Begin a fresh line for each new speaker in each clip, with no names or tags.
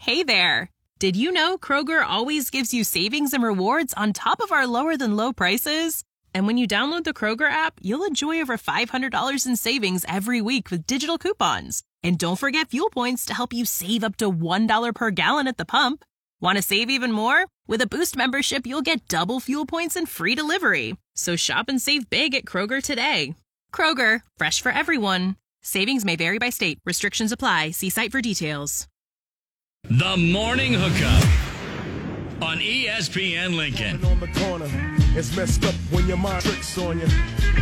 Hey there! Did you know Kroger always gives you savings and rewards on top of our lower-than-low prices? And when you download the Kroger app, you'll enjoy over $500 in savings every week with digital coupons. And don't forget fuel points to help you save up to $1 per gallon at the pump. Want to save even more? With a Boost membership, you'll get double fuel points and free delivery. So shop and save big at Kroger today. Kroger, fresh for everyone. Savings may vary by state. Restrictions apply. See site for details.
The Morning Hookup on ESPN Lincoln.
On the corner, it's messed up when your mind tricks on you.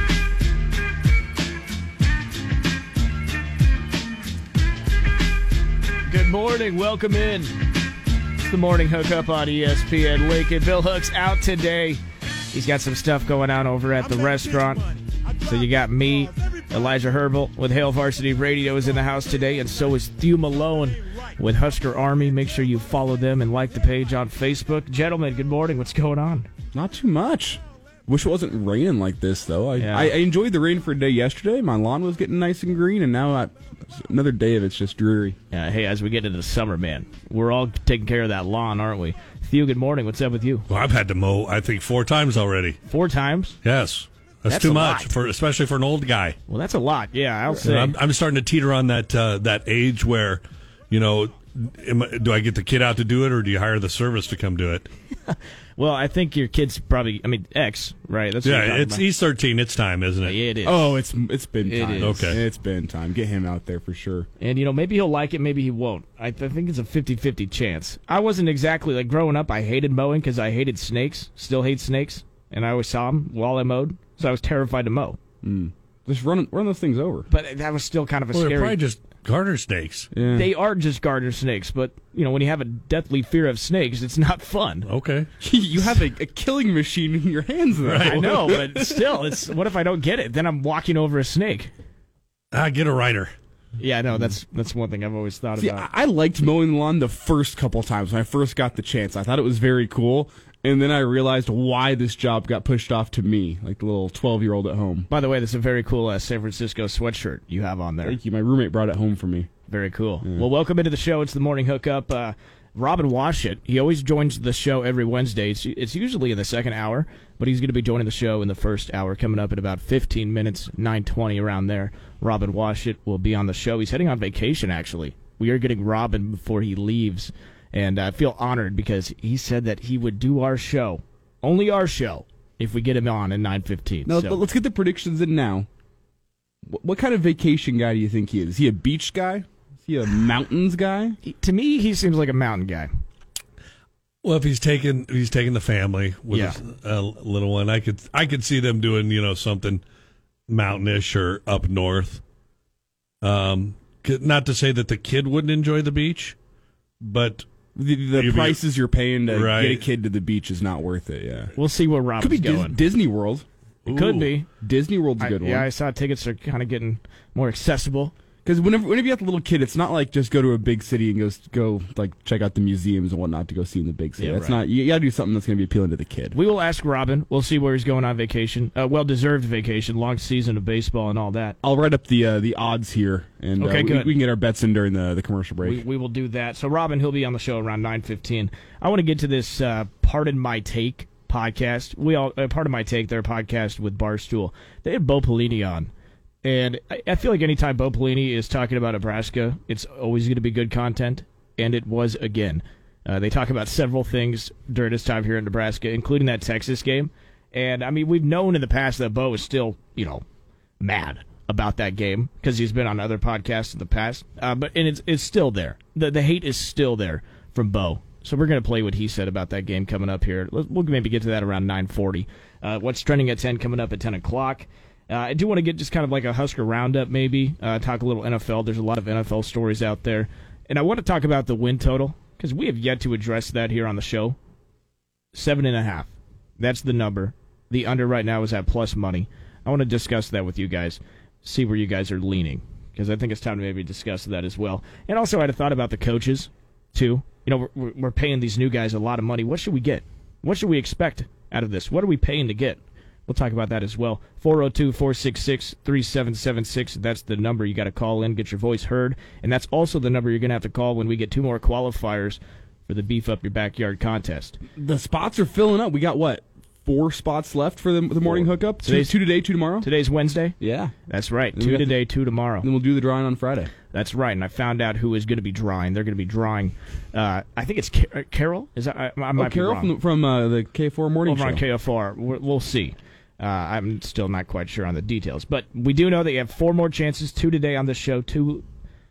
Good morning. Welcome in. It's the Morning Hookup on ESPN Lincoln. Bill Hook's out today. He's got some stuff going on over at the restaurant. So you got me, Elijah Herbal with Hail Varsity Radio is in the house today, and so is Thew Malone with Husker Army. Make sure you follow them and like the page on Facebook. Gentlemen, good morning. What's going on?
Not too much. Wish it wasn't raining like this, though. I enjoyed the rain for a day yesterday. My lawn was getting nice and green, and now another day of it's just dreary.
Hey, as we get into the summer, man, we're all taking care of that lawn, aren't we? Thew, good morning. What's up with you?
Well, I've had to mow, I think, 4 times already.
4 times?
Yes. That's too much, especially for an old guy.
Well, that's a lot. Yeah, I'll say.
I'm starting to teeter on that age where, do I get the kid out to do it, or do you hire the service to come do it?
Well, I think your kid's probably, X, right? That's what
he's 13. It's time, isn't it?
Yeah, it is.
Oh, it's been time.
It
is. Okay.
It's been time. Get him out there for sure.
And, maybe he'll like it, maybe he won't. I think it's a 50-50 chance. I wasn't exactly, growing up, I hated mowing because I hated snakes, still hate snakes, and I always saw them while I mowed, so I was terrified to mow.
Just run those things over.
But that was still kind of
They're
scary.
probably just garter snakes.
Yeah.
They are just garter snakes, but, when you have a deathly fear of snakes, it's not fun.
Okay.
You have a killing machine in your hands, though.
Right. I know, but still, what if I don't get it? Then I'm walking over a snake.
Get a rider.
Yeah, no, that's one thing I've always thought about.
I liked mowing the lawn the first couple times when I first got the chance. I thought it was very cool. And then I realized why this job got pushed off to me, like the little 12-year-old at home.
By the way, this is a very cool San Francisco sweatshirt you have on there.
Thank you. My roommate brought it home for me.
Very cool. Yeah. Well, welcome into the show. It's the Morning Hookup. Robin Washut, he always joins the show every Wednesday. It's usually in the second hour, but he's going to be joining the show in the first hour, coming up in about 15 minutes, 9:20 around there. Robin Washut will be on the show. He's heading on vacation, actually. We are getting Robin before he leaves. And I feel honored because he said that he would do our show, only our show, if we get him on at 9:15.
Now, let's get the predictions in now. What kind of vacation guy do you think he is? Is he a beach guy? Is he a mountains guy?
To me, he seems like a mountain guy.
Well, if he's taking the family with his little one, I could see them doing something mountainish or up north. Not to say that the kid wouldn't enjoy the beach, but
the prices you're paying to get a kid to the beach is not worth it. Yeah,
we'll see where Rob's
could be
going.
Disney World.
It could be.
Disney World's a good one.
Yeah, I saw tickets are kind of getting more accessible.
Because whenever you have a little kid, it's not like just go to a big city and go check out the museums and whatnot to go see in the big city. That's not. You got to do something that's going to be appealing to the kid.
We will ask Robin. We'll see where he's going on vacation. Well-deserved vacation, long season of baseball and all that.
I'll write up the odds here, and
okay, good.
We can get our bets in during the commercial break.
We will do that. So Robin, he'll be on the show around 9:15. I want to get to this Pardon My Take podcast. Pardon My Take, their podcast with Barstool. They had Bo Pelini on. And I feel like anytime Bo Pelini is talking about Nebraska, it's always going to be good content, and it was again. They talk about several things during his time here in Nebraska, including that Texas game. And, we've known in the past that Bo is still, mad about that game because he's been on other podcasts in the past. But it's still there. The hate is still there from Bo. So we're going to play what he said about that game coming up here. We'll maybe get to that around 9:40. What's trending at 10 coming up at 10 o'clock. I do want to get just kind of like a Husker roundup maybe, talk a little NFL. There's a lot of NFL stories out there. And I want to talk about the win total because we have yet to address that here on the show. 7.5. That's the number. The under right now is at plus money. I want to discuss that with you guys, see where you guys are leaning because I think it's time to maybe discuss that as well. And also I had a thought about the coaches too. We're paying these new guys a lot of money. What should we get? What should we expect out of this? What are we paying to get? We'll talk about that as well. 402-466-3776. That's the number you got to call in, get your voice heard. And that's also the number you're going to have to call when we get 2 more qualifiers for the Beef Up Your Backyard contest.
The spots are filling up. We got, 4 spots left for the morning hookup? Two today, 2 tomorrow?
Today's Wednesday?
Yeah.
That's right. 2 today, 2 tomorrow.
Then we'll do the drawing on Friday.
That's right, and I found out who is going to be drawing. They're going to be drawing, I think it's Carol? Is that I might be wrong.
Carol from the K4 morning
Over
show.
on KFR. We'll see. I'm still not quite sure on the details. But we do know that you have 4 more chances, 2 today on this show, 4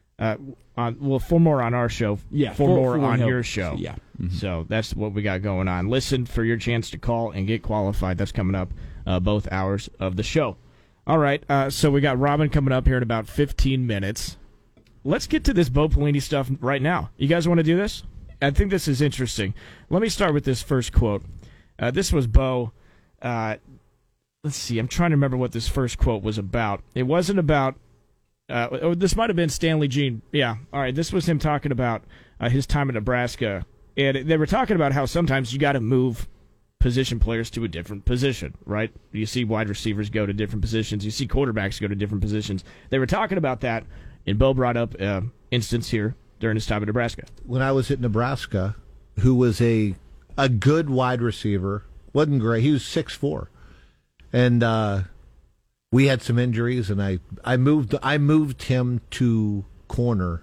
more on our show, 4 more on your show.
Yeah.
Mm-hmm. So that's what we got going on. Listen for your chance to call and get qualified. That's coming up both hours of the show. All right, so we got Robin coming up here in about 15 minutes. Let's get to this Bo Pelini stuff right now. You guys want to do this? I think this is interesting. Let me start with this first quote. This was Bo. Let's see. I'm trying to remember what this first quote was about. It wasn't about... this might have been Stanley Jean. Yeah. All right. This was him talking about his time in Nebraska. And they were talking about how sometimes you got to move position players to a different position, right? You see wide receivers go to different positions. You see quarterbacks go to different positions. They were talking about that, and Bo brought up instance here during his time in Nebraska.
When I was at Nebraska, who was a good wide receiver, wasn't great. He was 6'4", and we had some injuries, and I moved him to corner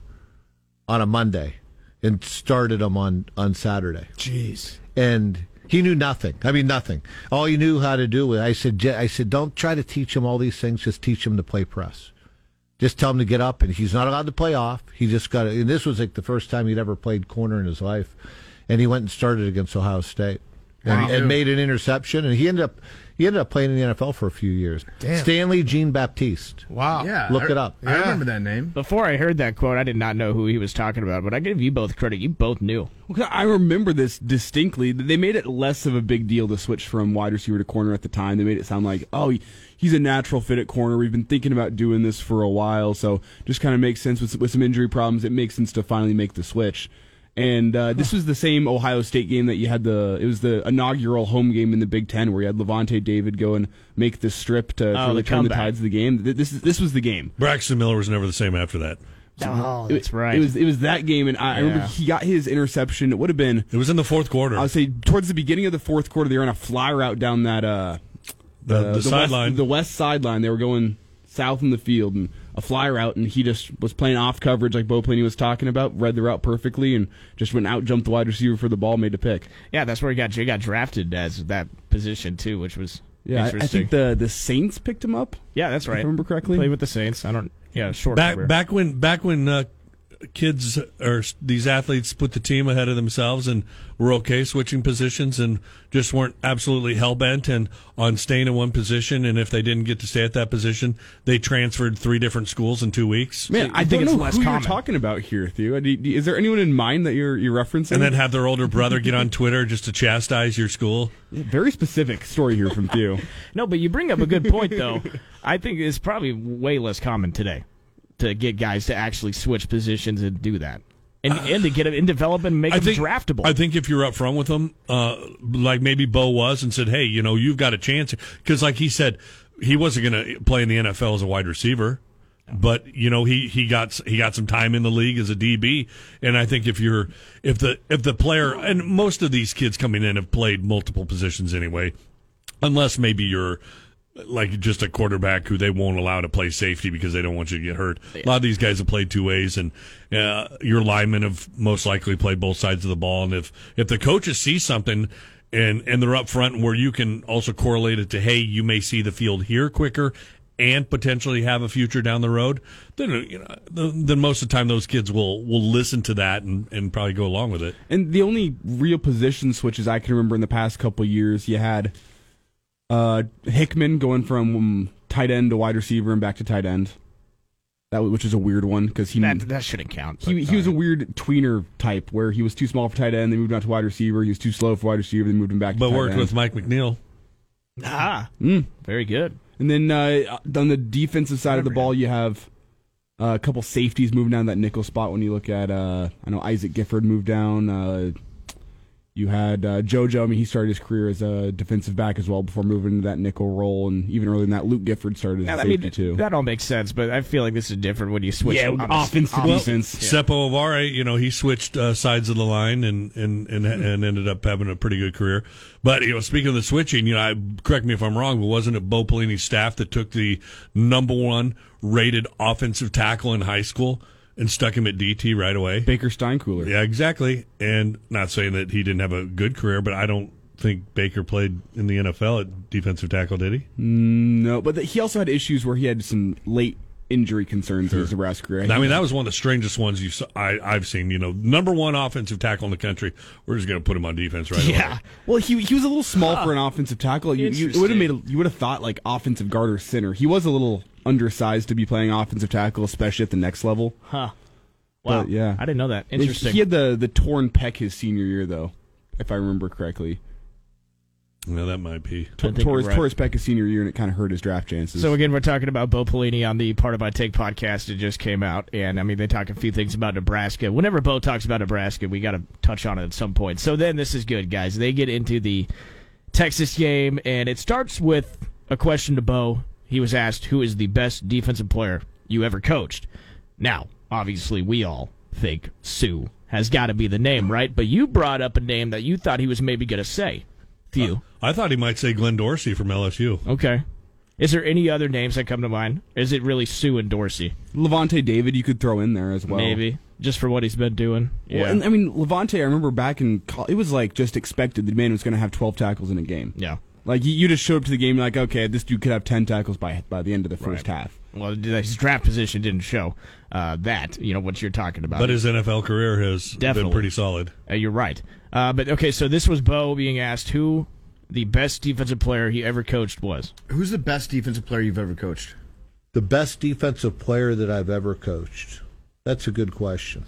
on a Monday and started him on Saturday.
Jeez.
And he knew nothing. I mean, nothing. All he knew how to do was, I said, don't try to teach him all these things. Just teach him to play press. Just tell him to get up, and he's not allowed to play off. He just got to, and this was like the first time he'd ever played corner in his life. And he went and started against Ohio State and made an interception. And he ended up playing in the NFL for a few years.
Damn.
Stanley Jean Baptiste.
Wow.
Yeah,
Look it up.
I remember that name.
Before I heard that quote, I did not know who he was talking about, but I give you both credit. You both knew.
Well, I remember this distinctly. They made it less of a big deal to switch from wide receiver to corner at the time. They made it sound like, he's a natural fit at corner. We've been thinking about doing this for a while, so just kind of makes sense with some injury problems. It makes sense to finally make the switch. And this was the same Ohio State game that you had it was the inaugural home game in the Big Ten where you had Levante David go and make the strip to really turn the tides of the game. This was the game.
Braxton Miller was never the same after that.
Oh, that's right.
It was that game, and I remember he got his interception. It would have been.
It was in the fourth quarter.
I would say towards the beginning of the fourth quarter, they were on a fly route down that
the sideline,
the west sideline. They were going south in the field and a fly route, and he just was playing off coverage like Bo Pelini was talking about, read the route perfectly, and just went out, jumped the wide receiver for the ball, made a pick.
Yeah, that's where he got drafted as that position too, which was interesting.
I think the Saints picked him up.
Yeah, that's right.
If I remember correctly.
Played with the Saints. Short career.
Back when kids or these athletes put the team ahead of themselves and were okay switching positions and just weren't absolutely hell-bent and on staying in one position, and if they didn't get to stay at that position, they transferred 3 different schools in 2 weeks.
Man, I
think
don't
it's
know
less
who
common.
you're talking about here, Theo. Is there anyone in mind that you're referencing?
And then have their older brother get on Twitter just to chastise your school.
Very specific story here from Theo.
No, but you bring up a good point, though. I think it's probably way less common today to get guys to actually switch positions and do that. And to get them in development and make them draftable.
I think if you're up front with them, like maybe Bo was, and said, hey, you've got a chance. Because like he said, he wasn't going to play in the NFL as a wide receiver. But, he got some time in the league as a DB. And I think if the player, and most of these kids coming in have played multiple positions anyway, unless maybe you're like just a quarterback who they won't allow to play safety because they don't want you to get hurt. A lot of these guys have played 2 ways, and your linemen have most likely played both sides of the ball. And if the coaches see something and they're up front where you can also correlate it to, hey, you may see the field here quicker and potentially have a future down the road, then most of the time those kids will listen to that and probably go along with it.
And the only real position switches I can remember in the past couple of years, you had Hickman going from tight end to wide receiver and back to tight end. Which is a weird one because
that shouldn't count.
He was a weird tweener type where he was too small for tight end, they moved on to wide receiver. He was too slow for wide receiver, they moved him back to tight end.
But worked with Mike McNeil.
Very good.
And then on the defensive side of the ball, you have a couple safeties moving down that nickel spot. When you look at, I know Isaac Gifford moved down. You had JoJo. I mean, he started his career as a defensive back as well before moving into that nickel role, and even earlier than that, Luke Gifford started as a safety too.
That all makes sense, but I feel like this is different when you switch.
Offense to defense.
Seppo Avare, he switched sides of the line and ended up having a pretty good career. But speaking of the switching, correct me if I'm wrong, but wasn't it Bo Pelini's staff that took the number 1 rated offensive tackle in high school and stuck him at DT right away?
Baker Steinkuhler.
Yeah, exactly. And not saying that he didn't have a good career, but I don't think Baker played in the NFL at defensive tackle, did he?
No, but he also had issues where he had some late injury concerns in his Nebraska career.
I mean, that was one of the strangest ones I've seen. Number 1 offensive tackle in the country. We're just going to put him on defense right away.
Yeah. Well, he was a little small for an offensive tackle. You would have thought like offensive guard or center. He was a little undersized to be playing offensive tackle, especially at the next level.
Huh. Wow.
But, yeah.
I didn't know that. Interesting.
He had the torn pec his senior year, though, if I remember correctly.
No, that might be.
Tore his pec his senior year, and it kind of hurt his draft chances.
So, again, we're talking about Bo Pelini on the Part of My Take podcast. It just came out, and, they talk a few things about Nebraska. Whenever Bo talks about Nebraska, we got to touch on it at some point. So then this is good, guys. They get into the Texas game, and it starts with a question to Bo. He was asked, who is the best defensive player you ever coached? Now, obviously, we all think Sue has got to be the name, right? But you brought up a name that you thought he was maybe going to say.
I thought he might say Glenn Dorsey from LSU.
Okay. Is there any other names that come to mind? Is it really Sue and Dorsey?
Levante David you could throw in there as well.
Maybe. Just for what he's been doing. Yeah.
Well, and, Levante, I remember back in college, it was like just expected the man was going to have 12 tackles in a game.
Yeah.
Like, you just showed up to the game like, okay, this dude could have 10 tackles by the end of the first half.
Well, his draft position didn't show that, what you're talking about.
But his NFL career has been pretty solid.
You're right. But, okay, so this was Bo being asked who the best defensive player he ever coached was.
Who's the best defensive player you've ever coached?
The best defensive player that I've ever coached? That's a good question.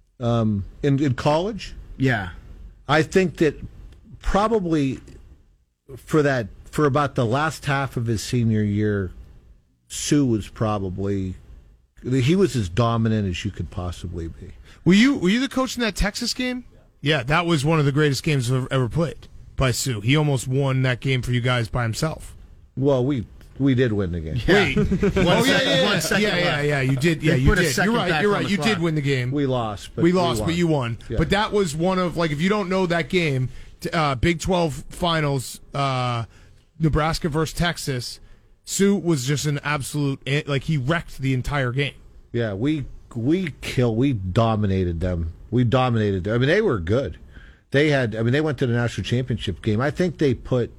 In college?
Yeah.
I think that probably for about the last half of his senior year, Sue was he was as dominant as you could possibly be.
Were you the coach in that Texas game? Yeah, that was one of the greatest games I've ever played by Sue. He almost won that game for you guys by himself.
Well, we did win the game.
Wait.
One second
yeah, you did. Yeah, you did. You're right. You did win the game.
We lost.
But you won.
Yeah.
But that was one of, if you don't know that game, Big 12 finals, Nebraska versus Texas, Sue was just an absolute, he wrecked the entire game.
Yeah, we dominated them. They were good. They went to the national championship game. I think they put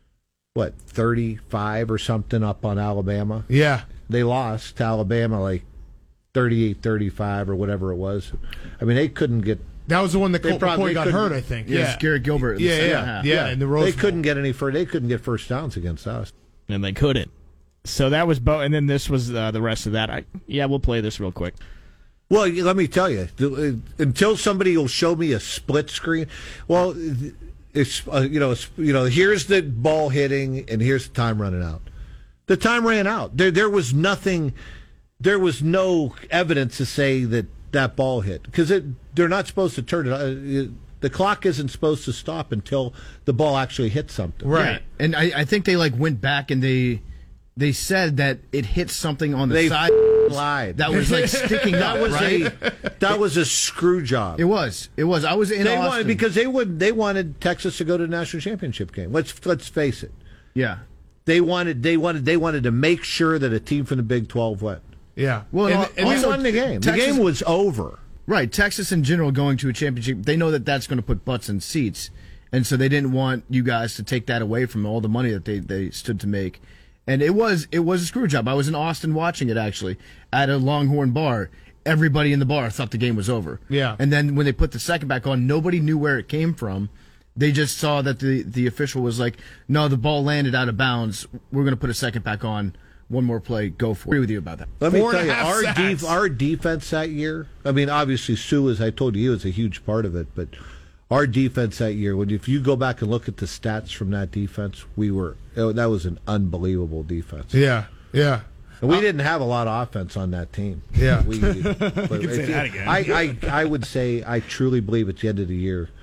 35 or something up on Alabama.
Yeah.
They lost to Alabama 38-35 or whatever it was. They couldn't get.
That was the one that Colt McCoy got hurt, I think.
Yeah, Garrett Gilbert.
Yeah. In the Rose Bowl.
They couldn't get they couldn't get first downs against us.
And they couldn't. So that was Bo, and then this was the rest of that. We'll play this real quick.
Well, let me tell you, until somebody will show me a split screen. Well, it's here's the ball hitting, and here's the time running out. The time ran out. There was nothing. There was no evidence to say that ball hit because they're not supposed to turn it. The clock isn't supposed to stop until the ball actually hits something.
Right. Yeah. And I think they went back and they said that it hit something on the side.
Lied.
That was sticking up.
That was a screw job.
It was. I was in Austin.
Because they wanted Texas to go to the national championship game. Let's face it.
Yeah.
They wanted to make sure that a team from the Big 12 went.
Yeah.
Well, and we won the game. The game was over.
Right. Texas in general going to a championship, they know that that's going to put butts in seats. And so they didn't want you guys to take that away from all the money that they stood to make. And it was a screw job. I was in Austin watching it, actually, at a Longhorn bar. Everybody in the bar thought the game was over.
Yeah.
And then when they put the second back on, nobody knew where it came from. They just saw that the official was like, no, the ball landed out of bounds. We're going to put a second back on. One more play. Go for it. I agree with you about that.
Let me tell you, our defense that year, obviously, Sue, as I told you, was a huge part of it, but our defense that year, if you go back and look at the stats from that defense, that was an unbelievable defense.
Yeah, yeah.
And we didn't have a lot of offense on that team.
Yeah.
You can say that again. I would say, I truly believe at the end of the year,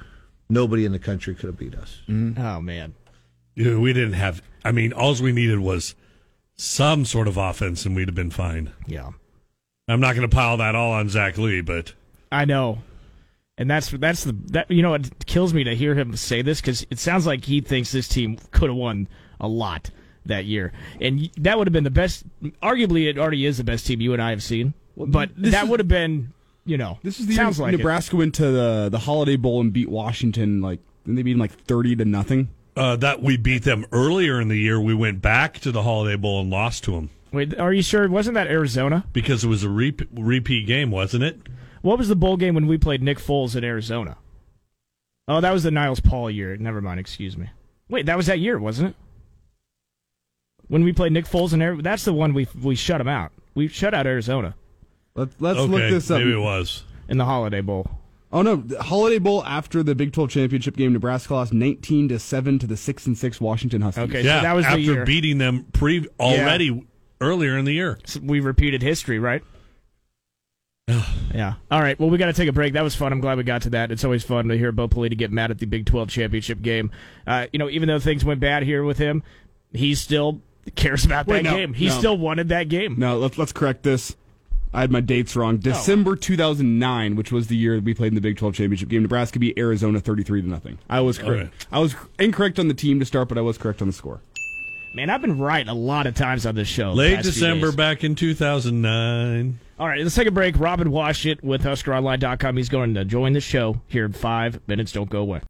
nobody in the country could have beat us.
Oh, man.
We didn't have. I mean, all we needed was some sort of offense, and we'd have been fine.
Yeah.
I'm not going to pile that all on Zach Lee, but
I know. And that it kills me to hear him say this because it sounds like he thinks this team could have won a lot that year. And that would have been the best. Arguably, it already is the best team you and I have seen. But that would have been,
This is the
sounds
year
like
Nebraska went to the Holiday Bowl and beat Washington, and they beat them 30-0.
that we beat them earlier in the year. We went back to the Holiday Bowl and lost to them.
Wait, are you sure? Wasn't that Arizona?
Because it was a repeat game, wasn't it?
What was the bowl game when we played Nick Foles in Arizona? Oh, that was the Niles Paul year. Never mind, excuse me. Wait, that was that year, wasn't it? When we played Nick Foles in Arizona? That's the one we shut him out. We shut out Arizona.
Let's look this up.
Maybe it was.
In the Holiday Bowl.
Oh, no. The Holiday Bowl after the Big 12 championship game, Nebraska lost 19-7 to the 6-6 Washington Huskies.
Okay,
Yeah,
so that was
after
the year.
beating them earlier in the year.
So we repeated history, right? Yeah. All right. Well, we got to take a break. That was fun. I'm glad we got to that. It's always fun to hear Bo Pelini get mad at the Big 12 championship game. Even though things went bad here with him, he still cares about that game. He still wanted that game.
No, let's correct this. I had my dates wrong. December 2009, which was the year we played in the Big 12 championship game, Nebraska beat Arizona 33-0. I was correct.
Okay.
I was incorrect on the team to start, but I was correct on the score.
Man, I've been right a lot of times on this show.
Late December back in 2009.
All right, let's take a break. Robin Washut with HuskerOnline.com. He's going to join the show here in 5 minutes. Don't go away.